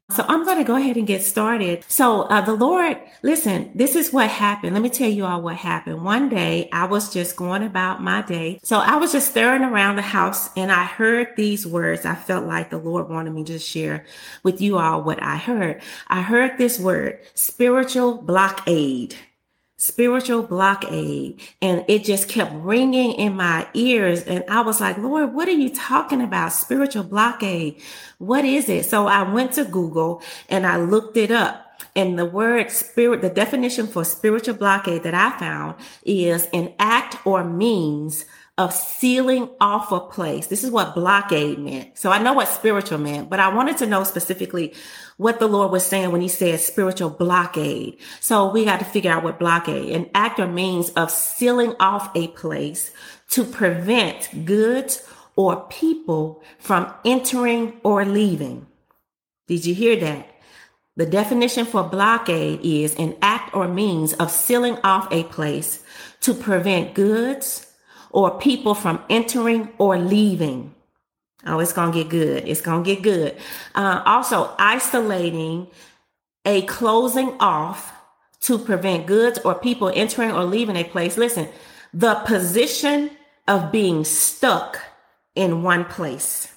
So I'm going to go ahead and get started. So the Lord, listen, this is what happened. Let me tell you all what happened. One day I was just going about my day. So I was just staring around the house and I heard these words. I felt like the Lord wanted me to share with you all what I heard. I heard this word, spiritual blockade. Spiritual blockade. And it just kept ringing in my ears. And I was like, Lord, what are you talking about? Spiritual blockade. What is it? So I went to Google and I looked it up. And the word spirit, the definition for spiritual blockade that I found is an act or means of sealing off a place. This is what blockade meant. So I know what spiritual meant, but I wanted to know specifically what the Lord was saying when he said spiritual blockade. So we got to figure out what blockade, an act or means of sealing off a place to prevent goods or people from entering or leaving. Did you hear that? The definition for blockade is an act or means of sealing off a place to prevent goods or people from entering or leaving. Oh, it's going to get good. It's going to get good. Also, isolating a closing off to prevent goods or people entering or leaving a place. Listen, the position of being stuck in one place.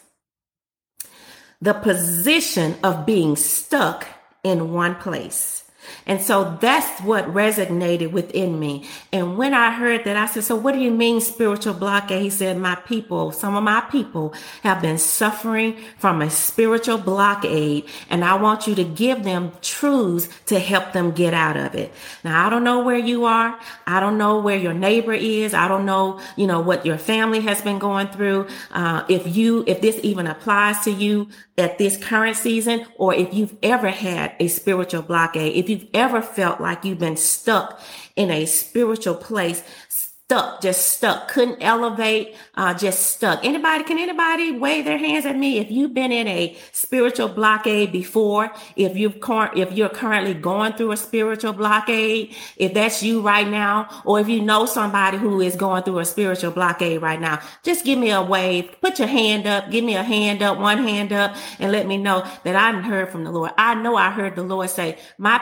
The position of being stuck in one place. And so that's what resonated within me. And when I heard that, I said, so what do you mean spiritual blockade? He said, some of my people have been suffering from a spiritual blockade, and I want you to give them truths to help them get out of it. Now, I don't know where you are. I don't know where your neighbor is. I don't know, what your family has been going through. If this even applies to you at this current season, or if you've ever had a spiritual blockade, if you've ever felt like you've been stuck in a spiritual place, just stuck, couldn't elevate, just stuck. Can anybody wave their hands at me? If you've been in a spiritual blockade before, if you're currently going through a spiritual blockade, if that's you right now, or if you know somebody who is going through a spiritual blockade right now, just give me a wave, put your hand up, give me a hand up, one hand up, and let me know that I heard from the Lord. I know I heard the Lord say,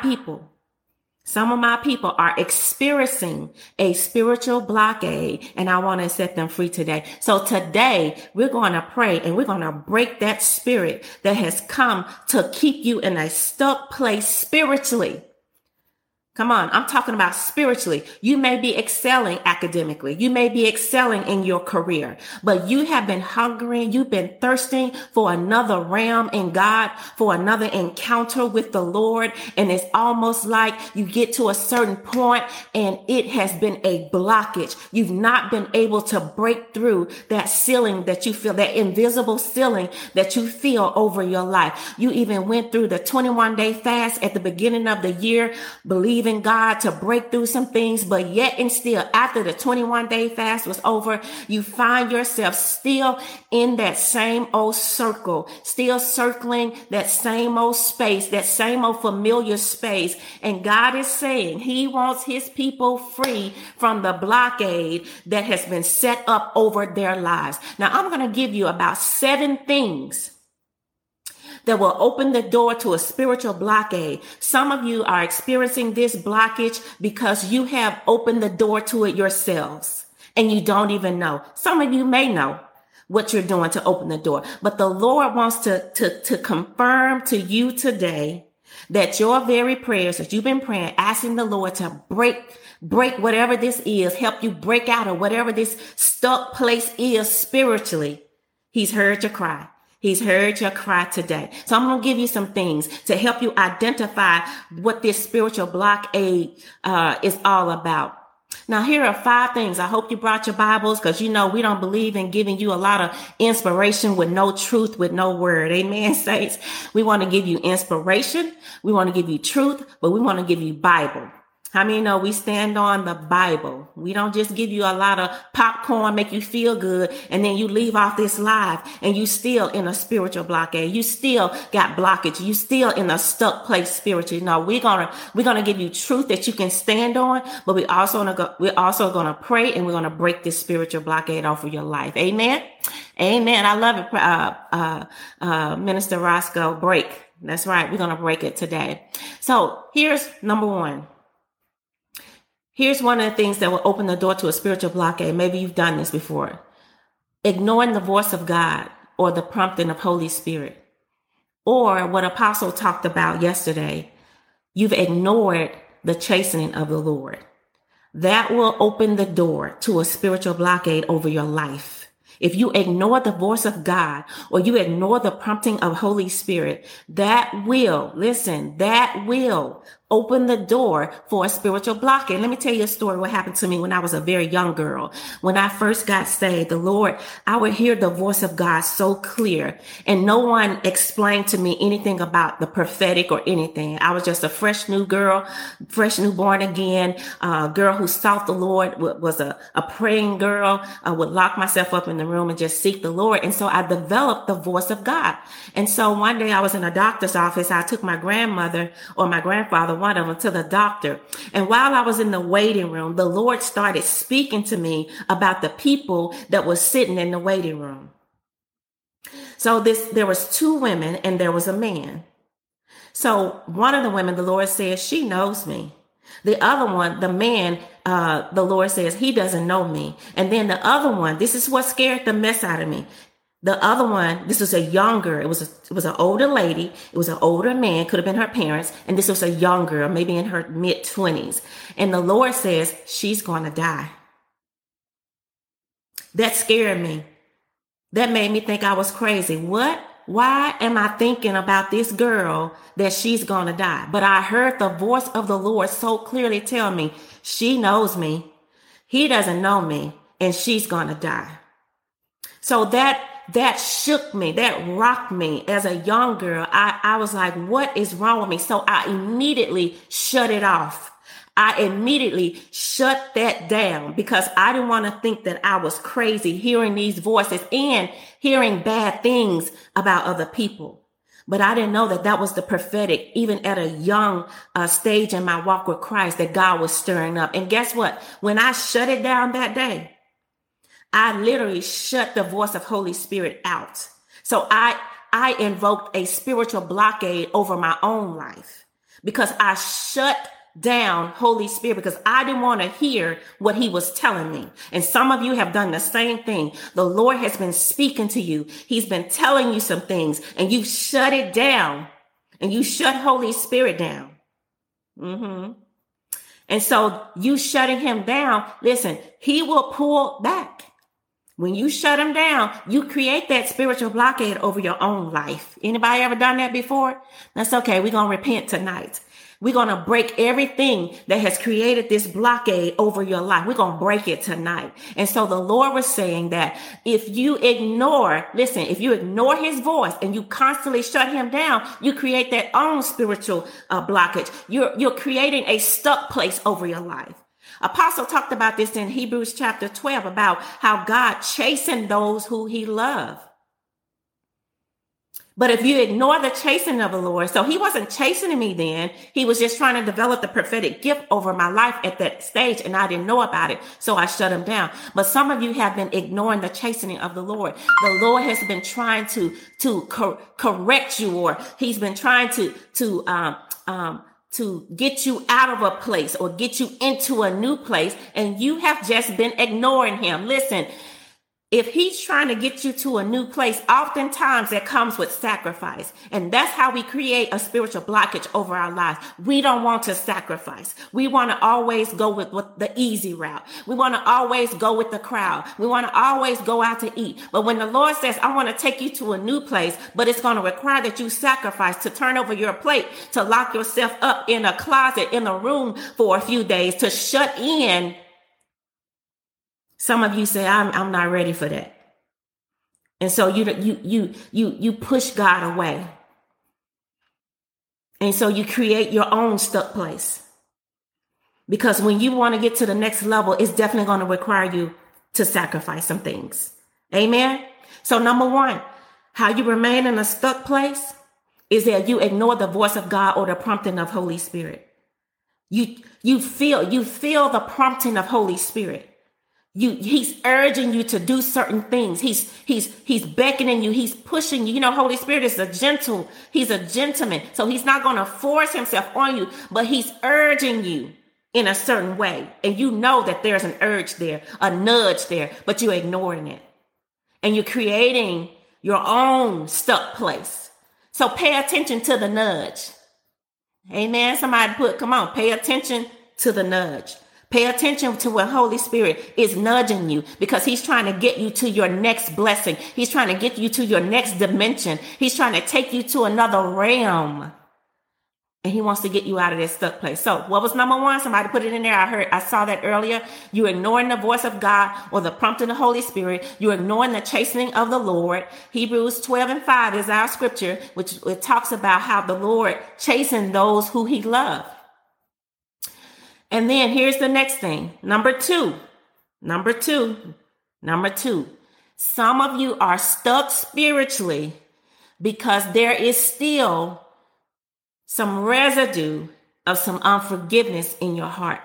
some of my people are experiencing a spiritual blockade, and I want to set them free today. So today we're going to pray and we're going to break that spirit that has come to keep you in a stuck place spiritually. Come on, I'm talking about spiritually. You may be excelling academically. You may be excelling in your career, but you have been hungering. You've been thirsting for another realm in God, for another encounter with the Lord. And it's almost like you get to a certain point and it has been a blockage. You've not been able to break through that ceiling that you feel, that invisible ceiling that you feel over your life. You even went through the 21-day fast at the beginning of the year, believing God to break through some things, but yet and still after the 21-day fast was over, you find yourself still in that same old circle, still circling that same old space, that same old familiar space. And God is saying he wants his people free from the blockade that has been set up over their lives. Now, I'm going to give you about 7 things that will open the door to a spiritual blockade. Some of you are experiencing this blockage because you have opened the door to it yourselves and you don't even know. Some of you may know what you're doing to open the door, but the Lord wants to confirm to you today that your very prayers that you've been praying, asking the Lord to break whatever this is, help you break out of whatever this stuck place is spiritually. He's heard your cry. He's heard your cry today. So I'm going to give you some things to help you identify what this spiritual blockade is all about. Now, here are 5 things. I hope you brought your Bibles because, we don't believe in giving you a lot of inspiration with no truth, with no word. Amen, saints. We want to give you inspiration. We want to give you truth, but we want to give you Bible. How many know we stand on the Bible? We don't just give you a lot of popcorn, make you feel good, and then you leave off this live and you still in a spiritual blockade. You still got blockage. You still in a stuck place spiritually. No, we're gonna give you truth that you can stand on, but we're also gonna pray and we're gonna break this spiritual blockade off of your life. Amen. Amen. I love it. Minister Roscoe, break. That's right. We're going to break it today. So here's number one. Here's one of the things that will open the door to a spiritual blockade. Maybe you've done this before. Ignoring the voice of God or the prompting of Holy Spirit. Or what Apostle talked about yesterday. You've ignored the chastening of the Lord. That will open the door to a spiritual blockade over your life. If you ignore the voice of God or you ignore the prompting of Holy Spirit, that will open the door for a spiritual blockade. Let me tell you a story what happened to me when I was a very young girl. When I first got saved, the Lord, I would hear the voice of God so clear, and no one explained to me anything about the prophetic or anything. I was just a fresh new girl, fresh new born again, girl who sought the Lord, was a praying girl, would lock myself up in the room and just seek the Lord. And so I developed the voice of God. And so one day I was in a doctor's office. I took my grandmother or my grandfather, one of them, to the doctor. And while I was in the waiting room, the Lord started speaking to me about the people that were sitting in the waiting room. So there was two women and there was a man. So one of the women, the Lord says, she knows me. The other one, the man, the Lord says, he doesn't know me. And then the other one, this is what scared the mess out of me. The other one, this was it was an older lady. It was an older man, could have been her parents. And this was a young girl, maybe in her mid-20s. And the Lord says, she's going to die. That scared me. That made me think I was crazy. What? Why am I thinking about this girl that she's going to die? But I heard the voice of the Lord so clearly tell me, she knows me. He doesn't know me, and she's going to die. So that shook me, that rocked me as a young girl. I was like, what is wrong with me? So I immediately shut it off. I immediately shut that down because I didn't want to think that I was crazy hearing these voices and hearing bad things about other people. But I didn't know that that was the prophetic, even at a young stage in my walk with Christ, that God was stirring up. And guess what? When I shut it down that day, I literally shut the voice of Holy Spirit out. So I invoked a spiritual blockade over my own life because I shut down Holy Spirit because I didn't want to hear what he was telling me. And some of you have done the same thing. The Lord has been speaking to you. He's been telling you some things and you shut it down and you shut Holy Spirit down. And so you shutting him down, listen, he will pull back. When you shut him down, you create that spiritual blockade over your own life. Anybody ever done that before? That's okay. We're going to repent tonight. We're going to break everything that has created this blockade over your life. We're going to break it tonight. And so the Lord was saying that if you ignore his voice and you constantly shut him down, you create that own spiritual blockage. You're creating a stuck place over your life. Apostle talked about this in Hebrews chapter 12 about how God chastened those who he loved. But if you ignore the chastening of the Lord, so he wasn't chastening me then. He was just trying to develop the prophetic gift over my life at that stage, and I didn't know about it, so I shut him down. But some of you have been ignoring the chastening of the Lord. The Lord has been trying to correct you, or he's been trying to get you out of a place or get you into a new place, and you have just been ignoring him. Listen, if he's trying to get you to a new place, oftentimes that comes with sacrifice. And that's how we create a spiritual blockage over our lives. We don't want to sacrifice. We want to always go with the easy route. We want to always go with the crowd. We want to always go out to eat. But when the Lord says, I want to take you to a new place, but it's going to require that you sacrifice, to turn over your plate, to lock yourself up in a closet, in a room for a few days, to shut in. Some of you say, I'm not ready for that. And so you push God away. And so you create your own stuck place. Because when you want to get to the next level, it's definitely going to require you to sacrifice some things. Amen. So number one, how you remain in a stuck place is that you ignore the voice of God or the prompting of Holy Spirit. You feel the prompting of Holy Spirit. He's urging you to do certain things. He's beckoning you. He's pushing you. You know, Holy Spirit is he's a gentleman. So he's not going to force himself on you, but he's urging you in a certain way. And you know that there's an urge there, a nudge there, but you're ignoring it. And you're creating your own stuck place. So pay attention to the nudge. Amen. Somebody come on, pay attention to the nudge. Pay attention to what Holy Spirit is nudging you, because he's trying to get you to your next blessing. He's trying to get you to your next dimension. He's trying to take you to another realm. And he wants to get you out of this stuck place. So what was number one? Somebody put it in there. I saw that earlier. You're ignoring the voice of God or the prompting of the Holy Spirit. You're ignoring the chastening of the Lord. Hebrews 12:5 is our scripture, which it talks about how the Lord chastened those who he loved. And then here's the next thing. Number two. Some of you are stuck spiritually because there is still some residue of some unforgiveness in your heart.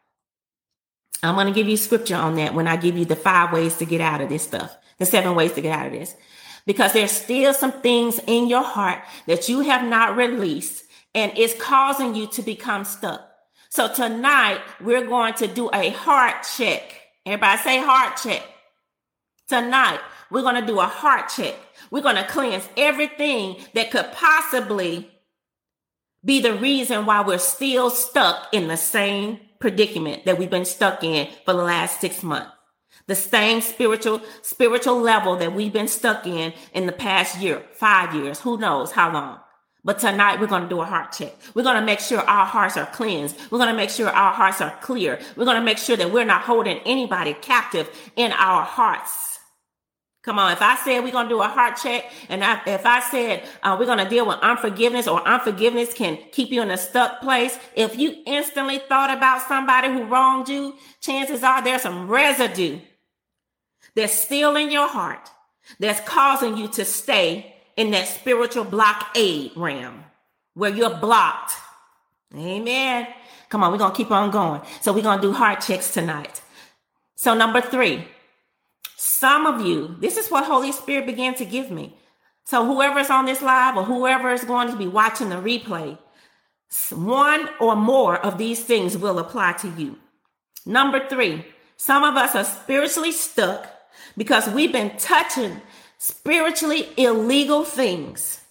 I'm going to give you scripture on that when I give you the 5 ways to get out of this stuff, the 7 ways to get out of this, because there's still some things in your heart that you have not released, and it's causing you to become stuck. So tonight we're going to do a heart check. Everybody say heart check. Tonight we're going to do a heart check. We're going to cleanse everything that could possibly be the reason why we're still stuck in the same predicament that we've been stuck in for the last 6 months. The same spiritual level that we've been stuck in the past year, 5 years, who knows how long. But tonight we're going to do a heart check. We're going to make sure our hearts are cleansed. We're going to make sure our hearts are clear. We're going to make sure that we're not holding anybody captive in our hearts. Come on, if I said we're going to do a heart check, and if I said we're going to deal with unforgiveness, or unforgiveness can keep you in a stuck place, if you instantly thought about somebody who wronged you, chances are there's some residue that's still in your heart that's causing you to stay in that spiritual blockade realm where you're blocked. Amen. Come on, we're going to keep on going. So we're going to do heart checks tonight. So number 3. Some of you, this is what Holy Spirit began to give me. So whoever's on this live or whoever is going to be watching the replay, one or more of these things will apply to you. Number 3, some of us are spiritually stuck because we've been touching spiritually illegal things.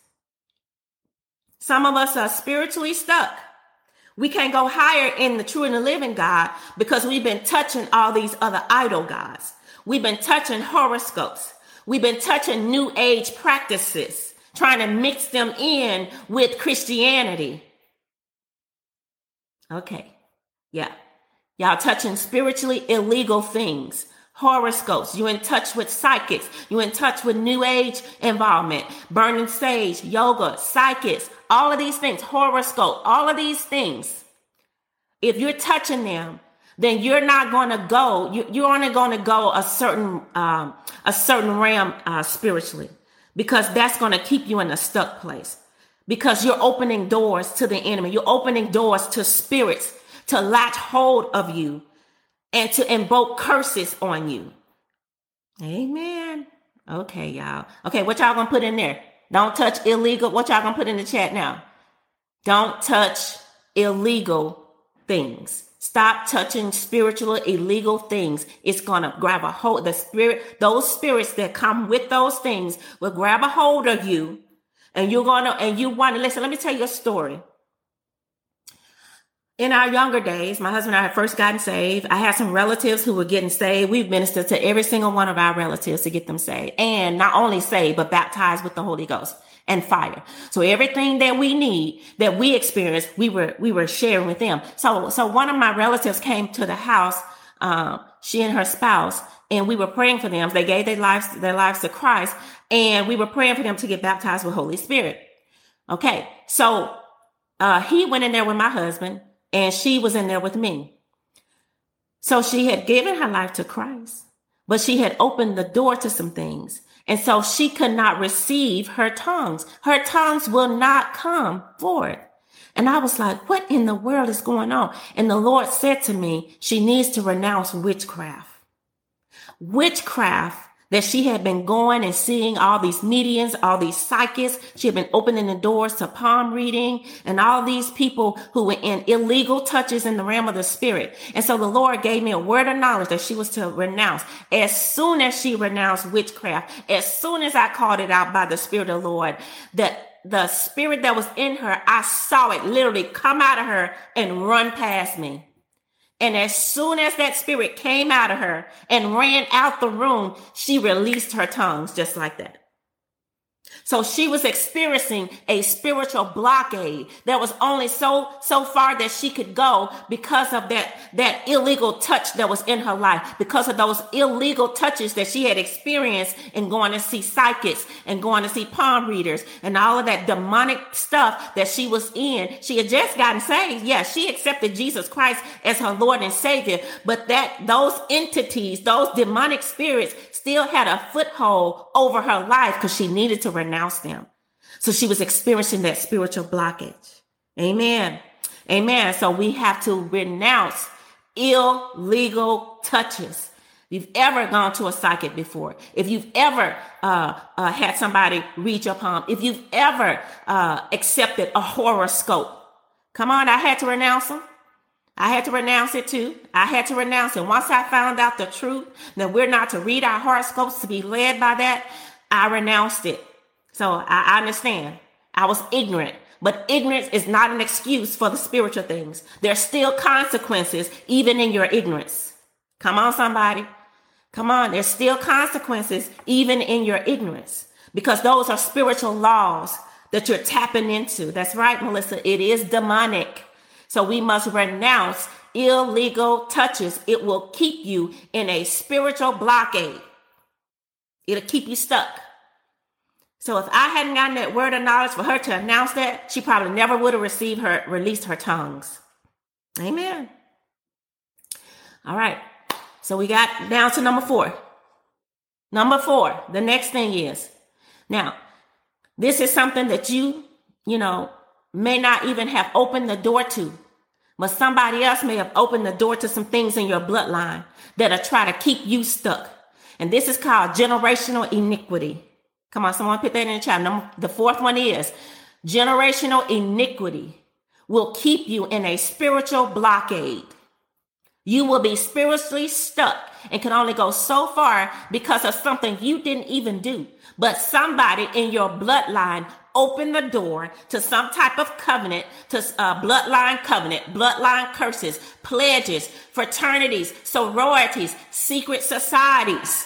Some of us are spiritually stuck. We can't go higher in the true and the living God because we've been touching all these other idol gods. We've been touching horoscopes. We've been touching new age practices, trying to mix them in with Christianity. Okay. Yeah. Y'all touching spiritually illegal things. Horoscopes. You're in touch with psychics. You're in touch with new age involvement. Burning sage, yoga, psychics, all of these things, horoscope, all of these things. If you're touching them, then you're not going to go. You're only going to go a certain realm spiritually, because that's going to keep you in a stuck place, because you're opening doors to the enemy. You're opening doors to spirits to latch hold of you and to invoke curses on you. Amen. Okay, y'all. Okay, what y'all going to put in there? Don't touch illegal. What y'all going to put in the chat now? Don't touch illegal things. Stop touching spiritual illegal things. It's going to grab a hold. Those spirits that come with those things will grab a hold of you. And you want to listen. Let me tell you a story. In our younger days, my husband and I had first gotten saved. I had some relatives who were getting saved. We've ministered to every single one of our relatives to get them saved. And not only saved, but baptized with the Holy Ghost and fire. So everything that we need, that we experienced, we were sharing with them. So one of my relatives came to the house, she and her spouse, and we were praying for them. They gave their lives to Christ, and we were praying for them to get baptized with Holy Spirit. Okay. So, he went in there with my husband, and she was in there with me. So she had given her life to Christ, but she had opened the door to some things. And so she could not receive her tongues. Her tongues will not come forth. And I was like, what in the world is going on? And the Lord said to me, she needs to renounce witchcraft. witchcraft that she had been going and seeing all these mediums, all these psychics. She had been opening the doors to palm reading and all these people who were in illegal touches in the realm of the spirit. And so the Lord gave me a word of knowledge that she was to renounce. As soon as she renounced witchcraft, as soon as I called it out by the Spirit of the Lord, that the spirit that was in her, I saw it literally come out of her and run past me. And as soon as that spirit came out of her and ran out the room, she released her tongues just like that. So she was experiencing a spiritual blockade that was only so far that she could go because of that illegal touch that was in her life, because of those illegal touches that she had experienced in going to see psychics and going to see palm readers and all of that demonic stuff that she was in. She had just gotten saved. Yeah, she accepted Jesus Christ as her Lord and Savior, but those entities, those demonic spirits still had a foothold over her life because she needed to renounce them. So she was experiencing that spiritual blockage. Amen. Amen. So we have to renounce illegal touches. If you've ever gone to a psychic before, if you've ever had somebody read your palm, if you've ever accepted a horoscope, come on, I had to renounce them. I had to renounce it too. I had to renounce it. Once I found out the truth that we're not to read our horoscopes to be led by that, I renounced it. So I understand. I was ignorant, but ignorance is not an excuse for the spiritual things. There's still consequences even in your ignorance. Come on, somebody. Come on. There's still consequences even in your ignorance because those are spiritual laws that you're tapping into. That's right, Melissa. It is demonic. So we must renounce illegal touches. It will keep you in a spiritual blockade. It'll keep you stuck. So if I hadn't gotten that word of knowledge for her to announce that, she probably never would have released her tongues. Amen. All right. So we got down to number 4. Number 4, the next thing is, now, this is something that you may not even have opened the door to, but somebody else may have opened the door to some things in your bloodline that'll try to keep you stuck. And this is called generational iniquity. Come on, someone put that in the chat. The 4th one is generational iniquity will keep you in a spiritual blockade. You will be spiritually stuck and can only go so far because of something you didn't even do. But somebody in your bloodline opened the door to some type of covenant, to bloodline curses, pledges, fraternities, sororities, secret societies.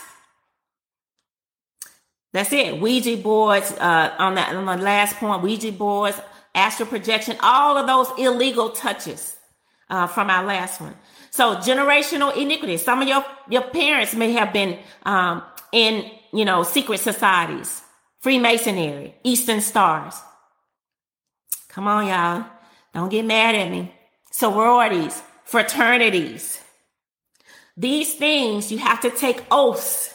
That's it. Ouija boards, on the last point, Ouija boards, astral projection, all of those illegal touches from our last one. So generational iniquity. Some of your parents may have been in, secret societies, Freemasonry, Eastern Stars. Come on, y'all. Don't get mad at me. Sororities, fraternities. These things, you have to take oaths.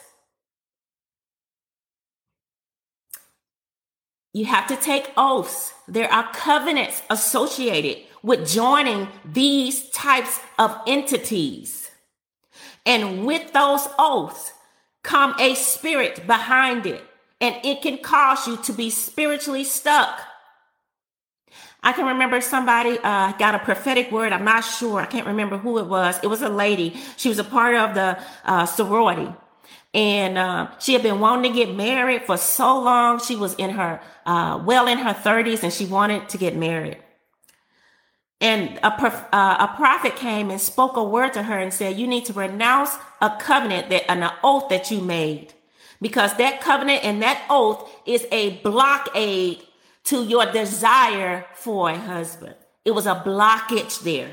You have to take oaths. There are covenants associated with joining these types of entities. And with those oaths come a spirit behind it. And it can cause you to be spiritually stuck. I can remember somebody got a prophetic word. I'm not sure. I can't remember who it was. It was a lady. She was a part of the sorority. And she had been wanting to get married for so long. She was in her 30s, and she wanted to get married. And a prophet came and spoke a word to her and said, you need to renounce a covenant and an oath that you made, because that covenant and that oath is a blockade to your desire for a husband. It was a blockage there.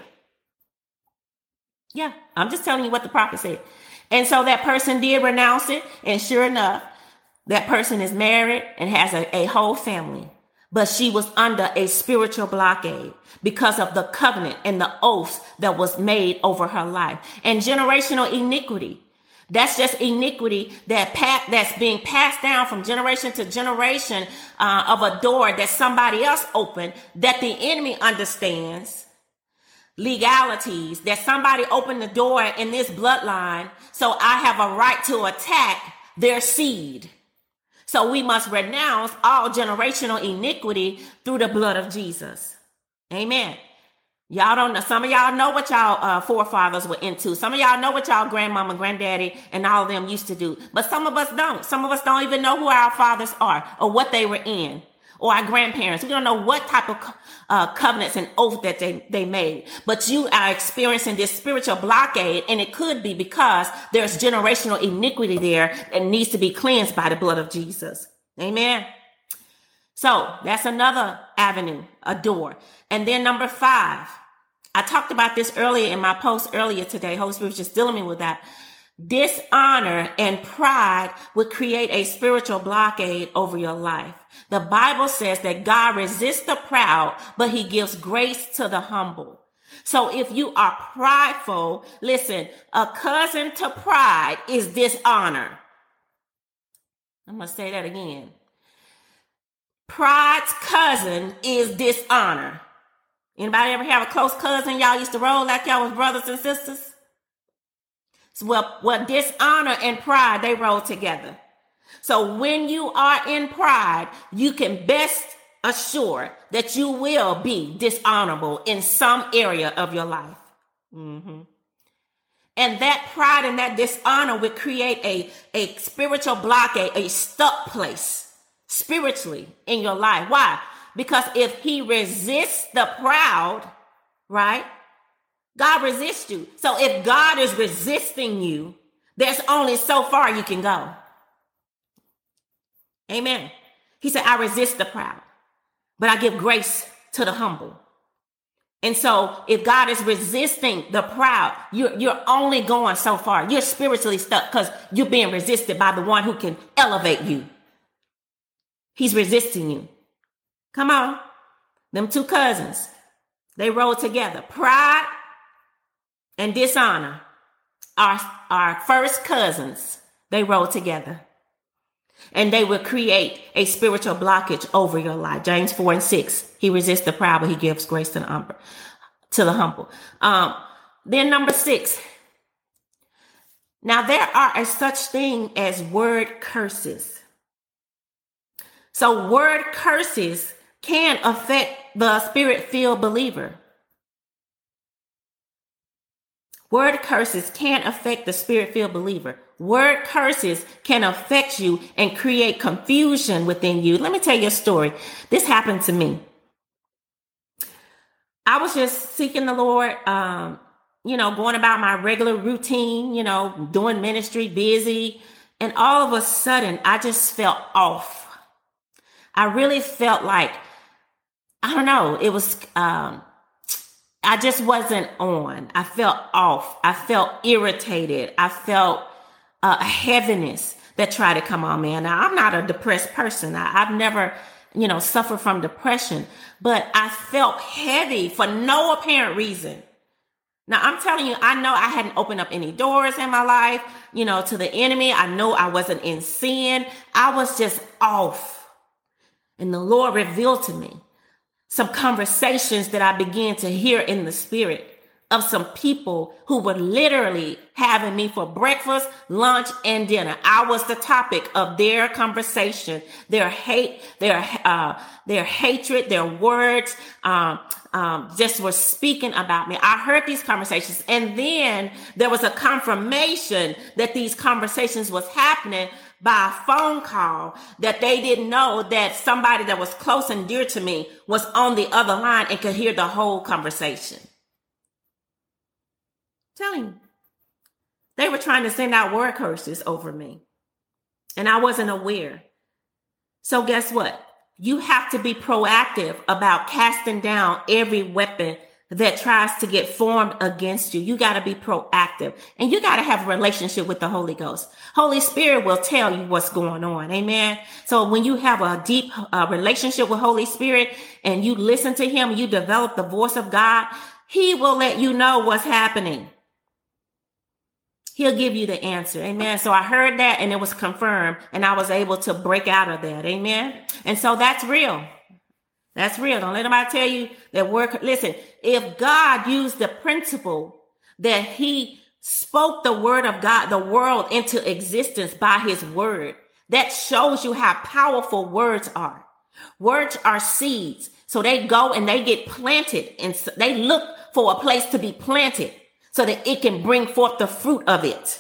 Yeah, I'm just telling you what the prophet said. And so that person did renounce it. And sure enough, that person is married and has a whole family. But she was under a spiritual blockade because of the covenant and the oaths that was made over her life. And generational iniquity. That's just iniquity that's being passed down from generation to generation of a door that somebody else opened that the enemy understands legalities that somebody opened the door in this bloodline, so I have a right to attack their seed. So we must renounce all generational iniquity through the blood of Jesus. Amen. Y'all don't know. Some of y'all know what y'all forefathers were into. Some of y'all know what y'all grandmama, granddaddy, and all of them used to do. But some of us don't. Some of us don't even know who our fathers are or what they were in, or our grandparents. We don't know what type of covenants and oath that they made. But you are experiencing this spiritual blockade, and it could be because there's generational iniquity there that needs to be cleansed by the blood of Jesus. Amen. So that's another avenue, a door. And then number 5, I talked about this earlier in my post earlier today. Holy Spirit was just dealing me with that. Dishonor and pride would create a spiritual blockade over your life. The Bible says that God resists the proud, but he gives grace to the humble. So if you are prideful, listen, a cousin to pride is dishonor. I'm going to say that again. Pride's cousin is dishonor. Anybody ever have a close cousin y'all used to roll like y'all was brothers and sisters? Well, dishonor and pride, they roll together. So when you are in pride, you can best assure that you will be dishonorable in some area of your life. Mm-hmm. And that pride and that dishonor would create a spiritual blockade, a stuck place spiritually in your life. Why? Because if he resists the proud, right? God resists you. So if God is resisting you, there's only so far you can go. Amen. He said, I resist the proud, but I give grace to the humble. And so if God is resisting the proud, you're only going so far. You're spiritually stuck because you're being resisted by the one who can elevate you. He's resisting you. Come on. Them two cousins, they roll together. Pride and dishonor are first cousins. They roll together. And they will create a spiritual blockage over your life. James 4:6. He resists the proud, but he gives grace to the humble. Then number 6. Now there are a such thing as word curses. So word curses can affect the spirit-filled believer. Word curses can affect the spirit-filled believer. Word curses can affect you and create confusion within you. Let me tell you a story. This happened to me. I was just seeking the Lord, going about my regular routine, doing ministry, busy. And all of a sudden, I just felt off. I really felt like, I don't know, it was, I just wasn't on. I felt off. I felt irritated. I felt a heaviness that tried to come on me. Now, I'm not a depressed person. I've never, suffered from depression, but I felt heavy for no apparent reason. Now, I'm telling you, I know I hadn't opened up any doors in my life, to the enemy. I know I wasn't in sin. I was just off. And the Lord revealed to me some conversations that I began to hear in the spirit of some people who were literally having me for breakfast, lunch, and dinner. I was the topic of their conversation, their hate, their hatred, their words, just were speaking about me. I heard these conversations, and then there was a confirmation that these conversations was happening by a phone call, that they didn't know that somebody that was close and dear to me was on the other line and could hear the whole conversation. Telling you, they were trying to send out word curses over me, and I wasn't aware. So guess what? You have to be proactive about casting down every weapon that tries to get formed against you. You got to be proactive, and you got to have a relationship with the Holy Ghost. Holy Spirit will tell you what's going on. Amen. So when you have a deep relationship with Holy Spirit and you listen to him, you develop the voice of God, he will let you know what's happening. He'll give you the answer. Amen. So I heard that, and it was confirmed, and I was able to break out of that. Amen. And so that's real. That's real. Don't let nobody tell you that word. Listen, if God used the principle that he spoke the word of God, the world into existence by his word, that shows you how powerful words are. Words are seeds. So they go and they get planted and they look for a place to be planted so that it can bring forth the fruit of it.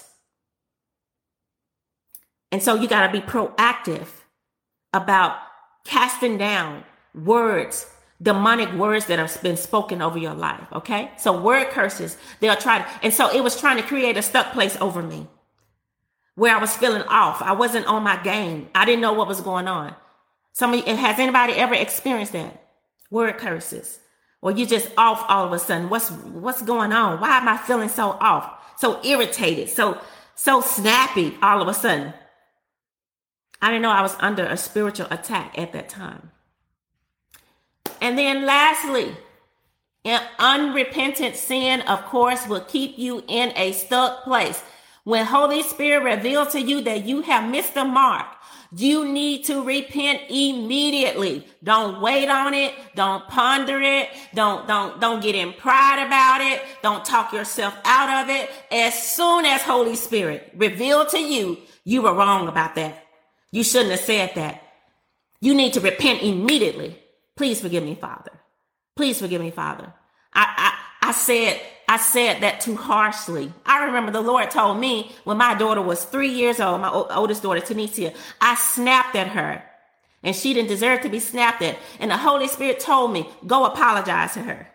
And so you got to be proactive about casting down words, demonic words that have been spoken over your life. Okay. So word curses, they'll try to, and so it was trying to create a stuck place over me where I was feeling off. I wasn't on my game. I didn't know what was going on. Has anybody ever experienced that? Word curses. Or you just off all of a sudden. What's going on? Why am I feeling so off? So irritated, so snappy all of a sudden. I didn't know I was under a spiritual attack at that time. And then lastly, an unrepentant sin, of course, will keep you in a stuck place. When Holy Spirit reveals to you that you have missed the mark, you need to repent immediately. Don't wait on it. Don't ponder it. Don't get in pride about it. Don't talk yourself out of it. As soon as Holy Spirit revealed to you, you were wrong about that. You shouldn't have said that. You need to repent immediately. Please forgive me, Father. Please forgive me, Father. I said that too harshly. I remember the Lord told me when my daughter was 3 years old, my oldest daughter, Tanisha, I snapped at her and she didn't deserve to be snapped at. And the Holy Spirit told me, go apologize to her.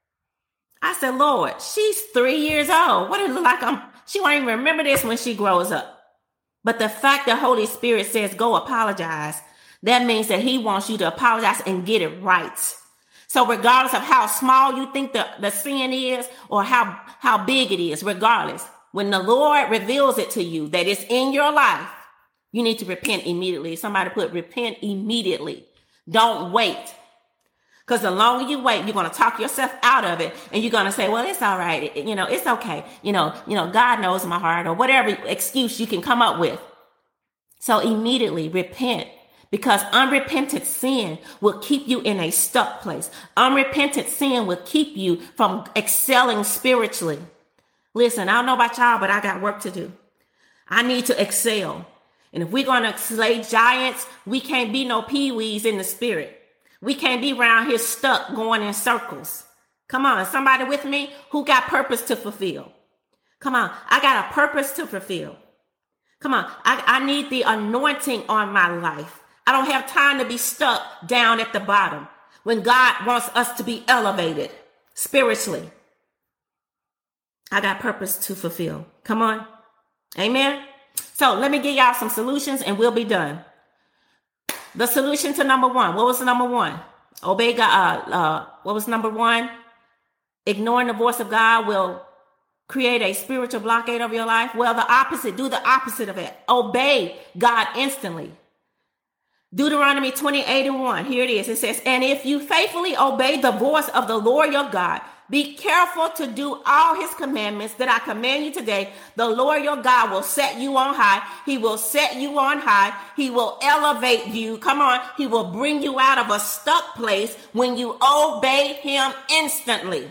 I said, Lord, she's 3 years old. What did it look like? She won't even remember this when she grows up. But the fact that Holy Spirit says, go apologize, that means that he wants you to apologize and get it right. So regardless of how small you think the sin is or how big it is, regardless, when the Lord reveals it to you that it's in your life, you need to repent immediately. Somebody put repent immediately. Don't wait. Because the longer you wait, you're going to talk yourself out of it and you're going to say, well, it's all right. It's okay. God knows my heart, or whatever excuse you can come up with. So immediately repent. Because unrepentant sin will keep you in a stuck place. Unrepentant sin will keep you from excelling spiritually. Listen, I don't know about y'all, but I got work to do. I need to excel. And if we're going to slay giants, we can't be no peewees in the spirit. We can't be around here stuck going in circles. Come on, somebody with me who got purpose to fulfill. Come on, I got a purpose to fulfill. Come on, I need the anointing on my life. I don't have time to be stuck down at the bottom when God wants us to be elevated spiritually. I got purpose to fulfill. Come on. Amen. So let me give y'all some solutions and we'll be done. The solution to number one. What was the number one? Obey God. What was number one? Ignoring the voice of God will create a spiritual blockade over your life. Well, the opposite. Do the opposite of it. Obey God instantly. Deuteronomy 28:1. Here it is. It says, and if you faithfully obey the voice of the Lord your God, be careful to do all his commandments that I command you today. The Lord your God will set you on high. He will set you on high. He will elevate you. Come on. He will bring you out of a stuck place when you obey him instantly.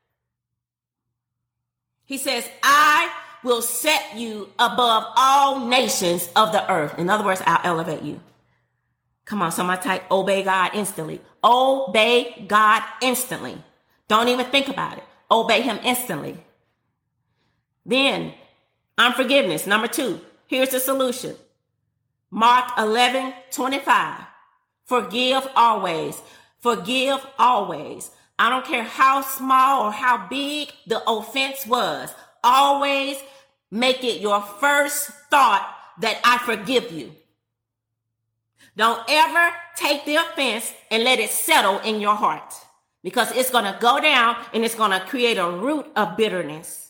He says, I will set you above all nations of the earth. In other words, I'll elevate you. Come on, somebody type obey God instantly. Obey God instantly. Don't even think about it. Obey him instantly. Then, unforgiveness. Number 2. Here's the solution. Mark 11:25. Forgive always. Forgive always. I don't care how small or how big the offense was. Always make it your first thought that I forgive you. Don't ever take the offense and let it settle in your heart, because it's going to go down and it's going to create a root of bitterness.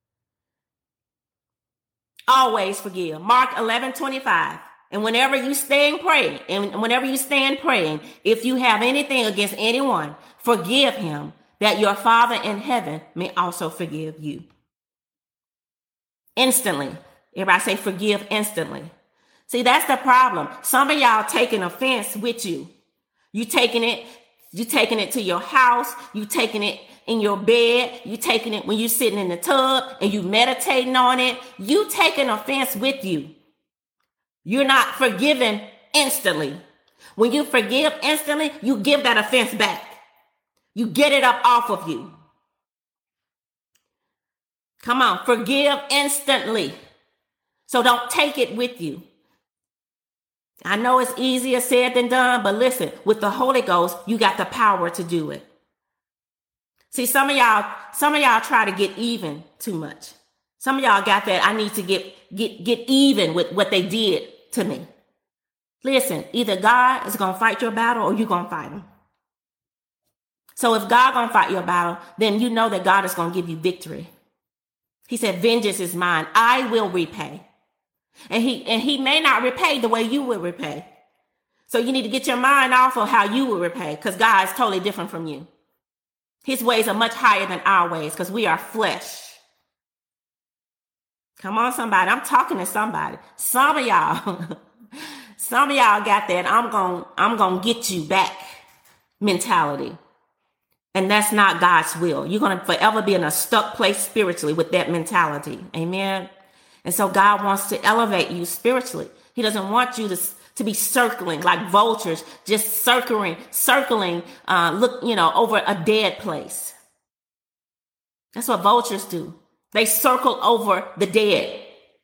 Always forgive. Mark 11:25. And whenever you stand praying, if you have anything against anyone, forgive him, that your Father in heaven may also forgive you. Instantly. Everybody say forgive instantly. See, that's the problem. Some of y'all taking offense with you. You taking it You taking it to your house. You taking it in your bed. You taking it when you sitting in the tub and you meditating on it. You taking offense with you. You're not forgiven instantly. When you forgive instantly, you give that offense back. You get it up off of you. Come on, forgive instantly. So don't take it with you. I know it's easier said than done, but listen, with the Holy Ghost, you got the power to do it. See, some of y'all try to get even too much. Some of y'all got that I need to get even with what they did to me. Listen, either God is going to fight your battle or you're going to fight him. So if God going to fight your battle, then you know that God is going to give you victory. He said, vengeance is mine. I will repay. And he may not repay the way you will repay. So you need to get your mind off of how you will repay, because God is totally different from you. His ways are much higher than our ways, because we are flesh. Come on, somebody. I'm talking to somebody. Some of y'all got that I'm gonna get you back mentality. And that's not God's will. You're going to forever be in a stuck place spiritually with that mentality. Amen. And so God wants to elevate you spiritually. He doesn't want you to be circling like vultures, just circling, over a dead place. That's what vultures do. They circle over the dead.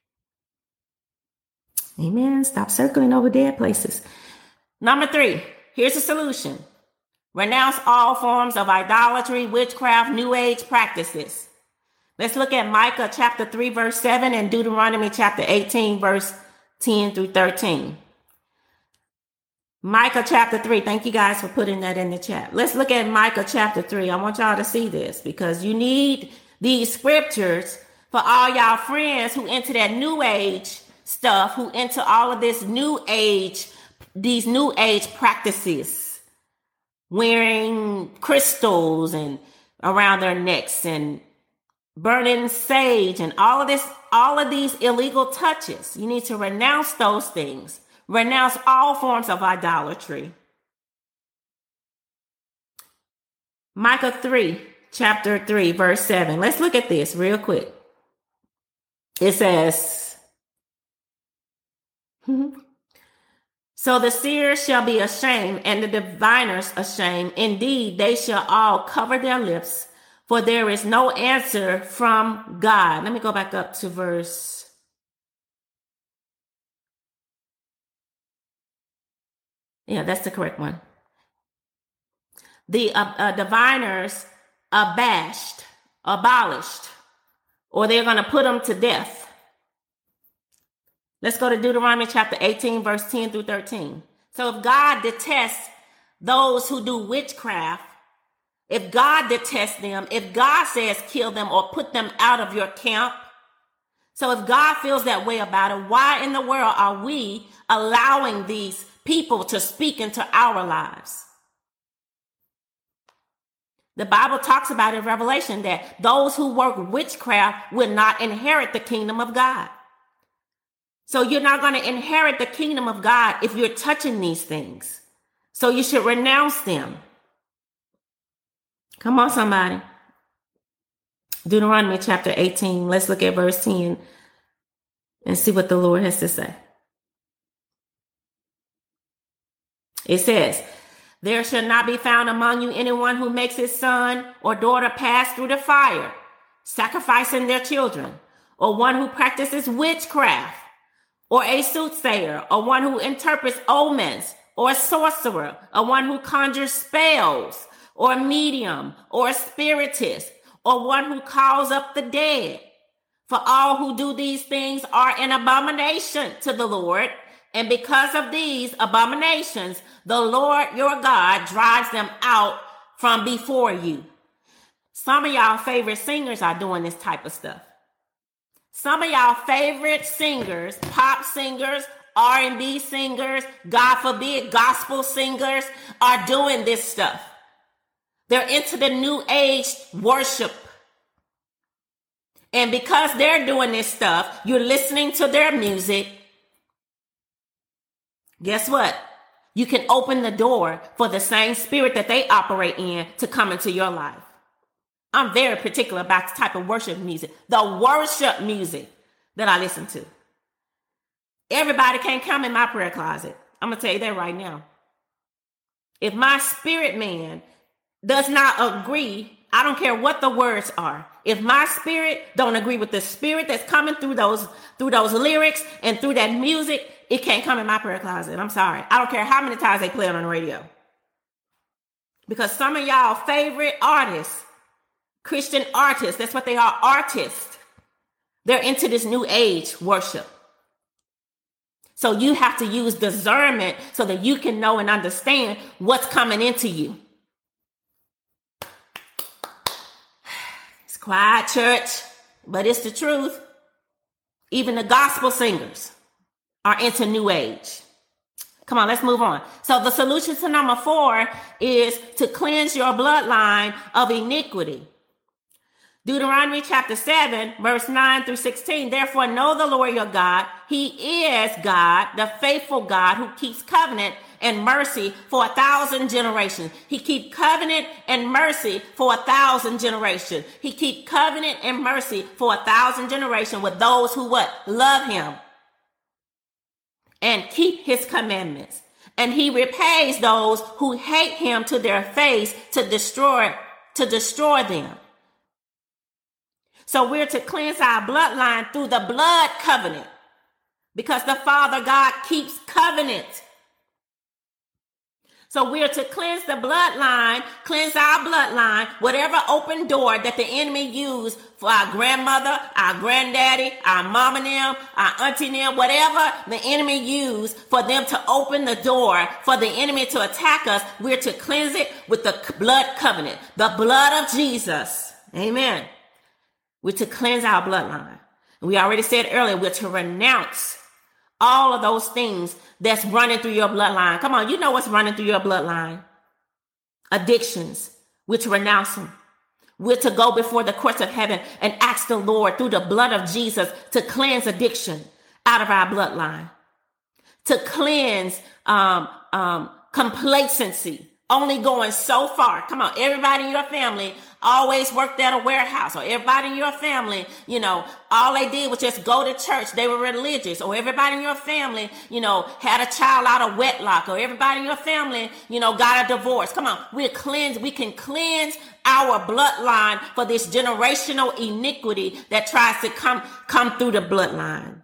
Amen. Stop circling over dead places. Number 3, here's the solution. Renounce all forms of idolatry, witchcraft, New Age practices. Let's look at Micah chapter 3, verse 7 and Deuteronomy chapter 18, verse 10 through 13. Micah chapter 3. Thank you guys for putting that in the chat. Let's look at Micah chapter 3. I want y'all to see this because you need these scriptures for all y'all friends who into that New Age stuff, who into all of this New Age, these New Age practices. Wearing crystals and around their necks and burning sage and all of these illegal touches. You need to renounce those things. Renounce all forms of idolatry. Micah 3, chapter 3, verse 7. Let's look at this real quick. It says, so the seers shall be ashamed, and the diviners ashamed. Indeed, they shall all cover their lips, for there is no answer from God. Let me go back up to verse. Yeah, that's the correct one. The diviners abolished, or they're going to put them to death. Let's go to Deuteronomy chapter 18, verse 10 through 13. So if God detests those who do witchcraft, if God detests them, if God says kill them or put them out of your camp, so if God feels that way about it, why in the world are we allowing these people to speak into our lives? The Bible talks about in Revelation that those who work witchcraft will not inherit the kingdom of God. So you're not going to inherit the kingdom of God if you're touching these things. So you should renounce them. Come on, somebody. Deuteronomy chapter 18. Let's look at verse 10 and see what the Lord has to say. It says, there shall not be found among you anyone who makes his son or daughter pass through the fire, sacrificing their children, or one who practices witchcraft, or a soothsayer, or one who interprets omens, or a sorcerer, or one who conjures spells, or a medium, or a spiritist, or one who calls up the dead. For all who do these things are an abomination to the Lord, and because of these abominations, the Lord your God drives them out from before you. Some of y'all favorite singers are doing this type of stuff. Some of y'all favorite singers, pop singers, R&B singers, God forbid, gospel singers are doing this stuff. They're into the New Age worship. And because they're doing this stuff, you're listening to their music. Guess what? You can open the door for the same spirit that they operate in to come into your life. I'm very particular about the type of worship music, the worship music that I listen to. Everybody can't come in my prayer closet. I'm going to tell you that right now. If my spirit man does not agree, I don't care what the words are. If my spirit don't agree with the spirit that's coming through those lyrics and through that music, it can't come in my prayer closet. I'm sorry. I don't care how many times they play it on the radio. Because some of y'all favorite artists, Christian artists, that's what they are, artists. They're into this new age worship. So you have to use discernment so that you can know and understand what's coming into you. It's quiet, church, but it's the truth. Even the gospel singers are into new age. Come on, let's move on. So the solution to number 4 is to cleanse your bloodline of iniquity. Deuteronomy chapter 7, verse 9 through 16. Therefore, know the Lord your God. He is God, the faithful God who keeps covenant and mercy for 1,000 generations. He keeps covenant and mercy for 1,000 generations. He keeps covenant and mercy for 1,000 generations with those who what? Love him and keep his commandments. And he repays those who hate him to their face to destroy them. So we're to cleanse our bloodline through the blood covenant because the Father God keeps covenant. So we're to cleanse the bloodline, cleanse our bloodline, whatever open door that the enemy used for our grandmother, our granddaddy, our mom and them, our auntie and them, whatever the enemy used for them to open the door for the enemy to attack us, we're to cleanse it with the blood covenant, the blood of Jesus. Amen. We're to cleanse our bloodline. We already said earlier, we're to renounce all of those things that's running through your bloodline. Come on, you know what's running through your bloodline. Addictions. We're to renounce them. We're to go before the courts of heaven and ask the Lord through the blood of Jesus to cleanse addiction out of our bloodline. To cleanse complacency. Only going so far. Come on, everybody in your family always worked at a warehouse, or everybody in your family, all they did was just go to church. They were religious. Or everybody in your family, had a child out of wedlock, or everybody in your family, got a divorce. Come on, we can cleanse our bloodline for this generational iniquity that tries to come through the bloodline.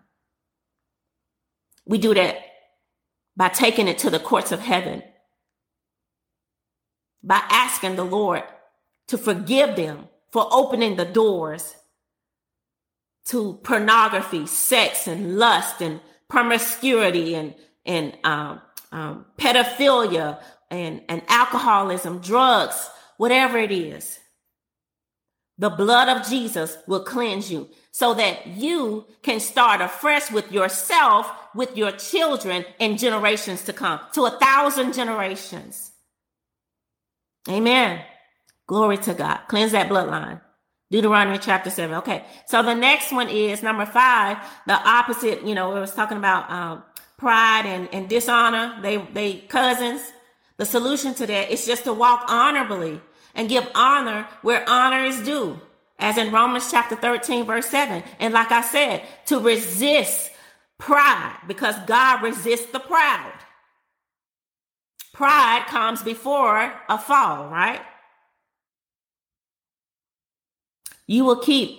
We do that by taking it to the courts of heaven, by asking the Lord to forgive them for opening the doors to pornography, sex, and lust, and promiscuity, and pedophilia, and alcoholism, drugs, whatever it is. The blood of Jesus will cleanse you so that you can start afresh with yourself, with your children, and generations to come, to 1,000 generations. Amen. Glory to God. Cleanse that bloodline. Deuteronomy chapter 7. Okay. So the next one is number 5, the opposite. It was talking about pride and dishonor. They cousins. The solution to that is just to walk honorably and give honor where honor is due, as in Romans chapter 13, verse 7. And like I said, to resist pride, because God resists the proud. Pride comes before a fall, right? You will keep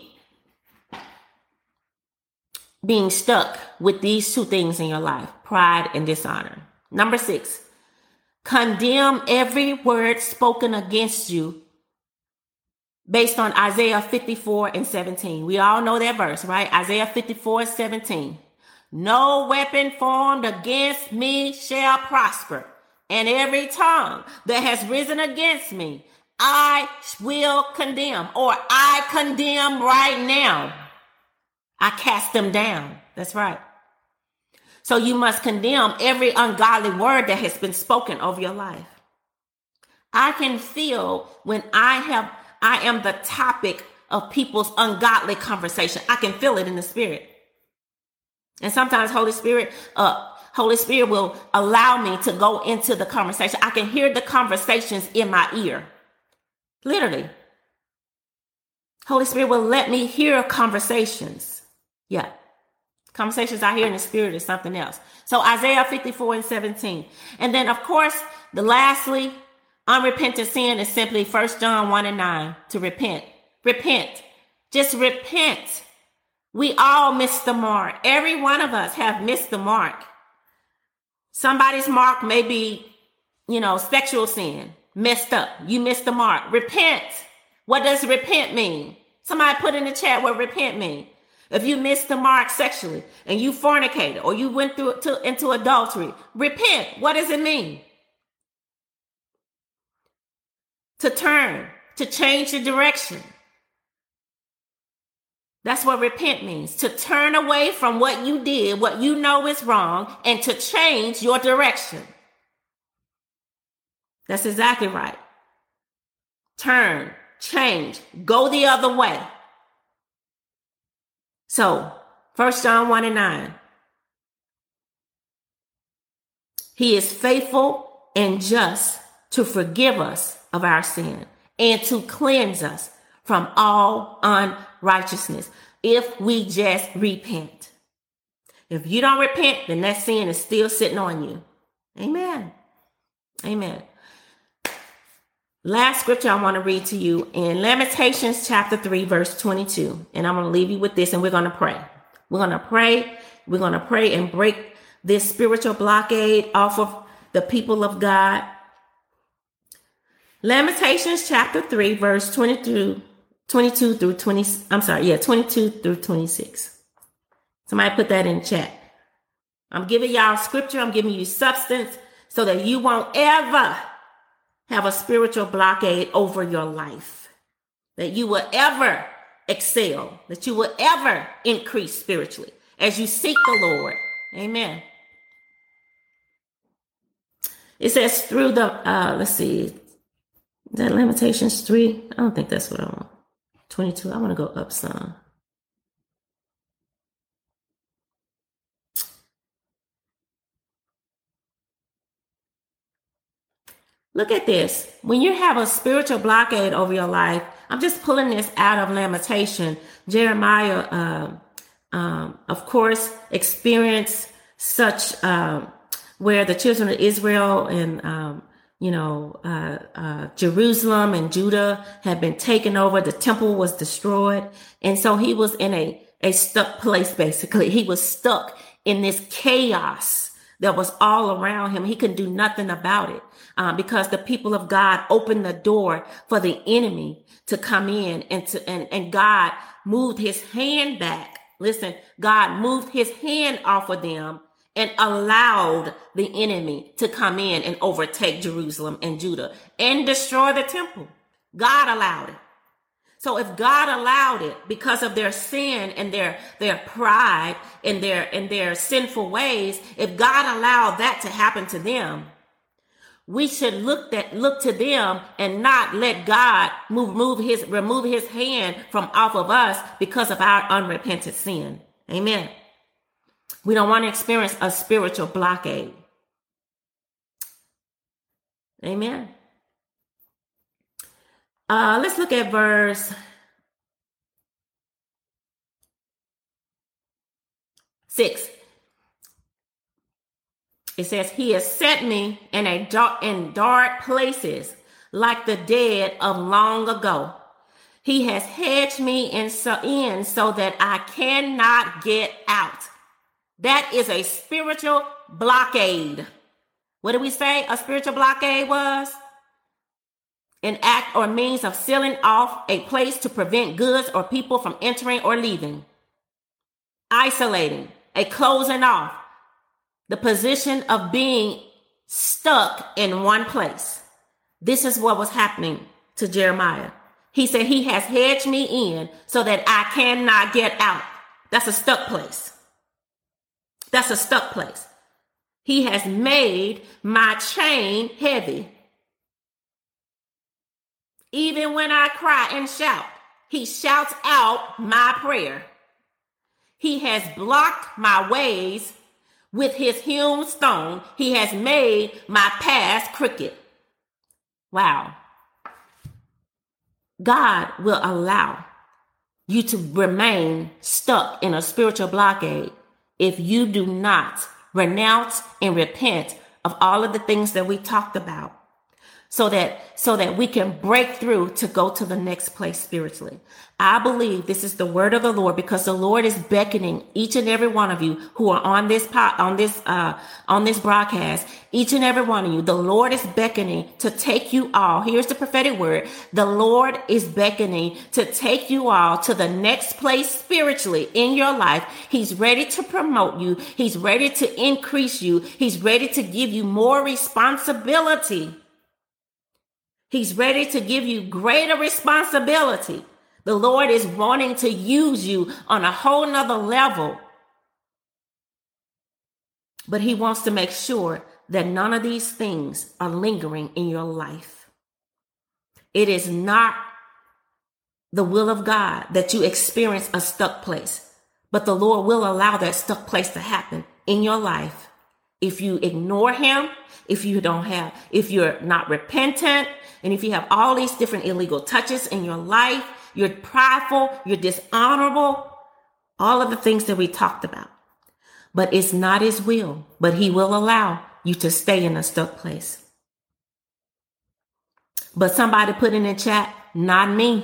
being stuck with these 2 things in your life, pride and dishonor. Number 6, condemn every word spoken against you based on Isaiah 54 and 17. We all know that verse, right? Isaiah 54 and 17. No weapon formed against me shall prosper. And every tongue that has risen against me, I will condemn, or I condemn right now. I cast them down. That's right. So you must condemn every ungodly word that has been spoken over your life. I can feel when I am the topic of people's ungodly conversation. I can feel it in the spirit. And sometimes Holy Spirit, Holy Spirit will allow me to go into the conversation. I can hear the conversations in my ear. Literally. Holy Spirit will let me hear conversations. Yeah. Conversations I hear in the spirit is something else. So Isaiah 54:17. And then, of course, lastly, unrepentant sin is simply 1 John 1:9, to repent. Repent. Just repent. We all miss the mark. Every one of us have missed the mark. Somebody's mark may be, sexual sin. Messed up. You missed the mark. Repent. What does repent mean? Somebody put in the chat what repent means. If you missed the mark sexually and you fornicated or you went into adultery, repent. What does it mean? To turn, to change the direction. That's what repent means. To turn away from what you did, what you know is wrong, and to change your direction. That's exactly right. Turn, change, go the other way. So, 1 John 1:9. He is faithful and just to forgive us of our sin and to cleanse us from all unrighteousness if we just repent. If you don't repent, then that sin is still sitting on you. Amen. Amen. Last scripture I want to read to you in Lamentations chapter 3, verse 22. And I'm going to leave you with this and we're going to pray. We're going to pray. We're going to pray and break this spiritual blockade off of the people of God. Lamentations chapter 3, verse 22 through 26. Somebody put that in the chat. I'm giving y'all scripture. I'm giving you substance so that you won't ever have a spiritual blockade over your life, that you will ever excel, that you will ever increase spiritually as you seek the Lord. Amen. It says through the, let's see, is that Lamentations 3? I don't think that's what I want. 22. I want to go up some. Look at this. When you have a spiritual blockade over your life, I'm just pulling this out of Lamentation. Jeremiah, of course, experienced such, where the children of Israel and, Jerusalem and Judah had been taken over. The temple was destroyed. And so he was in a stuck place, basically. He was stuck in this chaos that was all around him. He couldn't do nothing about it. Because the people of God opened the door for the enemy to come in and God moved his hand back. Listen, God moved his hand off of them and allowed the enemy to come in and overtake Jerusalem and Judah and destroy the temple. God allowed it. So if God allowed it because of their sin and their pride and their sinful ways, if God allowed that to happen to them, we should look to them and not let God remove his hand from off of us because of our unrepentant sin. Amen. We don't want to experience a spiritual blockade. Amen. Let's look at verse 6. It says, he has set me in dark places like the dead of long ago. He has hedged me in so that I cannot get out. That is a spiritual blockade. What did we say a spiritual blockade was? An act or means of sealing off a place to prevent goods or people from entering or leaving. Isolating, a closing off. The position of being stuck in one place. This is what was happening to Jeremiah. He said, he has hedged me in so that I cannot get out. That's a stuck place. That's a stuck place. He has made my chain heavy. Even when I cry and shout, he shouts out my prayer. He has blocked my ways With his hewn stone, he has made my paths crooked. Wow. God will allow you to remain stuck in a spiritual blockade if you do not renounce and repent of all of the things that we talked about, so that we can break through to go to the next place spiritually. I believe this is the word of the Lord, because the Lord is beckoning each and every one of you who are on this broadcast, each and every one of you. The Lord is beckoning to take you all. Here's the prophetic word. The Lord is beckoning to take you all to the next place spiritually in your life. He's ready to promote you. He's ready to increase you. He's ready to give you more responsibility. He's ready to give you greater responsibility. The Lord is wanting to use you on a whole nother level. But he wants to make sure that none of these things are lingering in your life. It is not the will of God that you experience a stuck place, but the Lord will allow that stuck place to happen in your life. If you ignore him, if you're not repentant, and if you have all these different illegal touches in your life, you're prideful, you're dishonorable, all of the things that we talked about. But it's not his will, but he will allow you to stay in a stuck place. But somebody put in the chat, not me.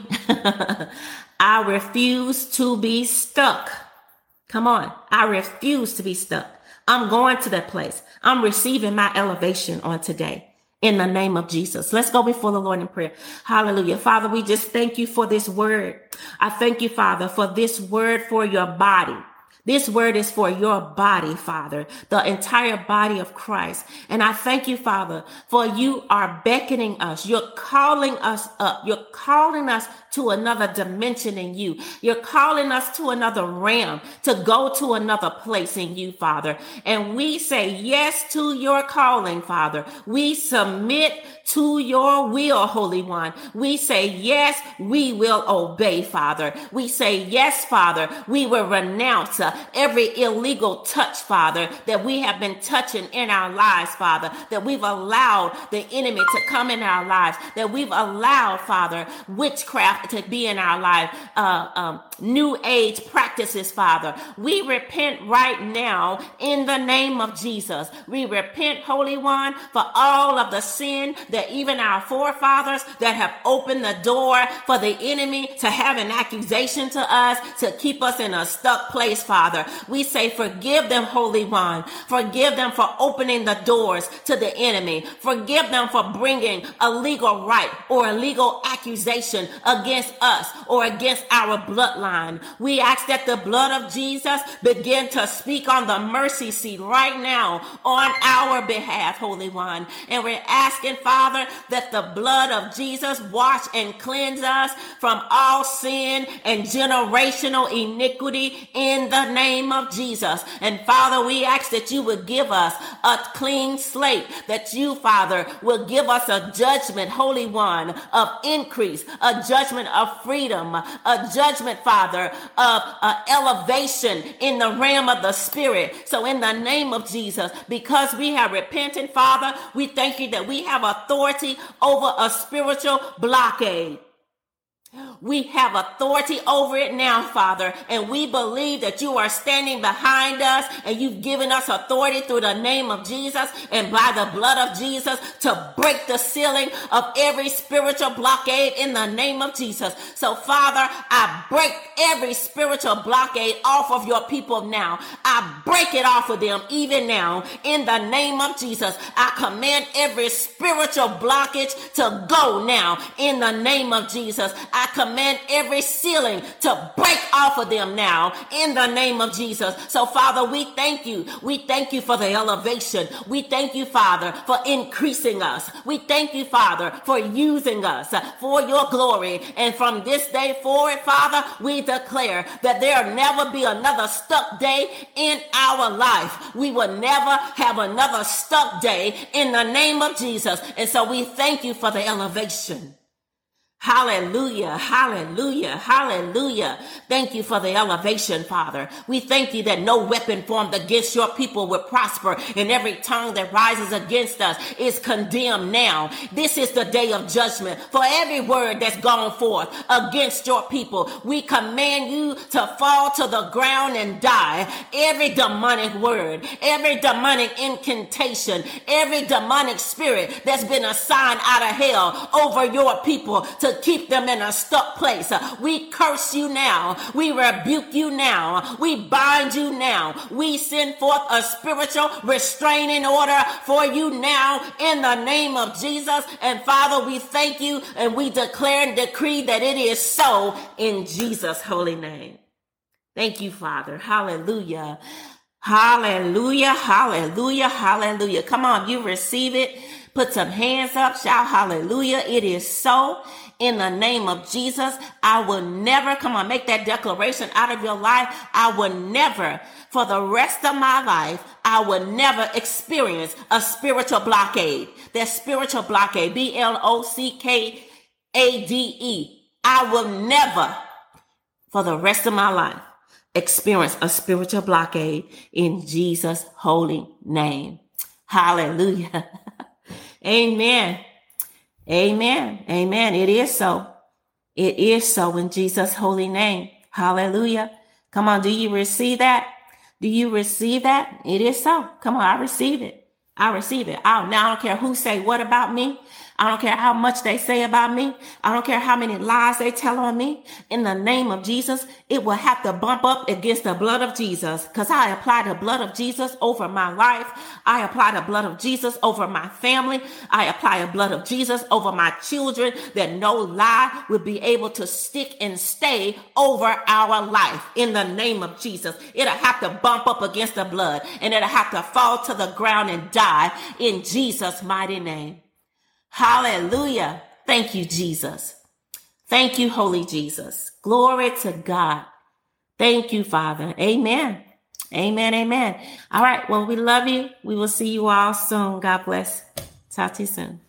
I refuse to be stuck. Come on. I refuse to be stuck. I'm going to that place. I'm receiving my elevation on today. In the name of Jesus. Let's go before the Lord in prayer. Hallelujah. Father, we just thank you for this word. I thank you, Father, for this word for your body. This word is for your body, Father, the entire body of Christ. And I thank you, Father, for you are beckoning us. You're calling us up. You're calling us to another dimension in you. You're calling us to another realm, to go to another place in you, Father. And we say yes to your calling, Father. We submit to your will, Holy One. We say yes, we will obey, Father. We say yes, Father. We will renounce every illegal touch, Father, that we have been touching in our lives, Father, that we've allowed the enemy to come in our lives, that we've allowed, Father, witchcraft to be in our life, new age practices, Father. We repent right now in the name of Jesus. We repent, Holy One, for all of the sin that even our forefathers that have opened the door for the enemy to have an accusation to us, to keep us in a stuck place, Father. We say, forgive them, Holy One. Forgive them for opening the doors to the enemy. Forgive them for bringing a legal right or a legal accusation against us or against our bloodline. We ask that the blood of Jesus begin to speak on the mercy seat right now on our behalf, Holy One. And we're asking, Father, that the blood of Jesus wash and cleanse us from all sin and generational iniquity in the name of Jesus. And Father, we ask that you would give us a clean slate, that you, Father, will give us a judgment, Holy One, of increase, a judgment of freedom, a judgment, Father, of elevation in the realm of the Spirit. So in the name of Jesus, because we have repented, Father, we thank you that we have authority over a spiritual blockade. We have authority over it now, Father, and we believe that you are standing behind us and you've given us authority through the name of Jesus and by the blood of Jesus to break the ceiling of every spiritual blockade in the name of Jesus. So, Father, I break every spiritual blockade off of your people now. I break it off of them even now in the name of Jesus. I command every spiritual blockage to go now in the name of Jesus. I command every ceiling to break off of them now in the name of Jesus. So, Father, we thank you. We thank you for the elevation. We thank you, Father, for increasing us. We thank you, Father, for using us for your glory. And from this day forward, Father, we declare that there'll never be another stuck day in our life. We will never have another stuck day in the name of Jesus. And so we thank you for the elevation. Hallelujah, hallelujah, hallelujah. Thank you for the elevation, Father. We thank you that no weapon formed against your people will prosper, and every tongue that rises against us is condemned now. This is the day of judgment for every word that's gone forth against your people. We command you to fall to the ground and die. Every demonic word, every demonic incantation, every demonic spirit that's been assigned out of hell over your people to keep them in a stuck place. We curse you now. We rebuke you now. We bind you now. We send forth a spiritual restraining order for you now in the name of Jesus. And Father, we thank you and we declare and decree that it is so in Jesus' holy name. Thank you, Father. Hallelujah. Hallelujah. Hallelujah. Hallelujah. Come on, you receive it. Put some hands up. Shout hallelujah. It is so. In the name of Jesus, I will never, come on, make that declaration out of your life. I will never, for the rest of my life, I will never experience a spiritual blockade. That spiritual blockade, blockade. I will never, for the rest of my life, experience a spiritual blockade in Jesus' holy name. Hallelujah. Amen. Amen. Amen. It is so. It is so in Jesus' holy name. Hallelujah. Come on. Do you receive that? Do you receive that? It is so. Come on. I receive it. I receive it. Now I don't care who say what about me. I don't care how much they say about me. I don't care how many lies they tell on me. In the name of Jesus, it will have to bump up against the blood of Jesus, because I apply the blood of Jesus over my life. I apply the blood of Jesus over my family. I apply the blood of Jesus over my children, that no lie will be able to stick and stay over our life. In the name of Jesus, it'll have to bump up against the blood, and it'll have to fall to the ground and die in Jesus' mighty name. Hallelujah. Thank you, Jesus. Thank you, Holy Jesus. Glory to God. Thank you, Father. Amen. Amen. Amen. All right. Well, we love you. We will see you all soon. God bless. Talk to you soon.